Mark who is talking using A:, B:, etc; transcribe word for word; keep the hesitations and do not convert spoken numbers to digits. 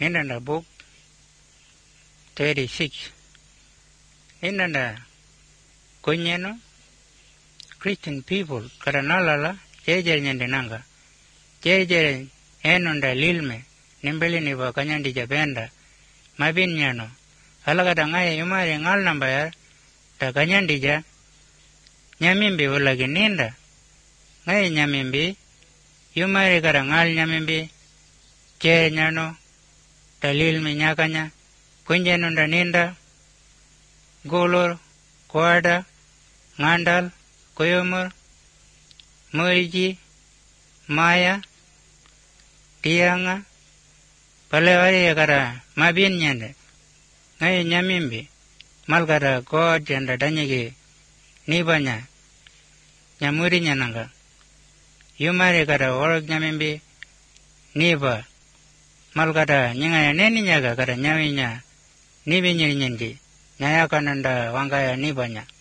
A: Nindanda book thirty-six. Nindanda kunyeno Christian people karanalala jejer nyandenanga. Jejer enonda lilme nimbeli ni wakanyandi jabenda mabin nyano. Halagata ngaya yumari ngal nambayar ta kanyandi ja nyamimbi walagi ninda. Ngaya nyamimbi yumari kara ngal nyamimbi che nyano talil mi nyakanya kunjenunda ninda golor kuada ngandal koyomor moriji maya tianga palewari kara mabin nyande ngai nyamimbi malkara god janda danyage nibanya nyamuri nyananga yumari kara orok nyamimbi niba malkata nyingaya neni nyaga kara nyaminya nibi nyiri nyindi nyaya kananda wangaya nibanya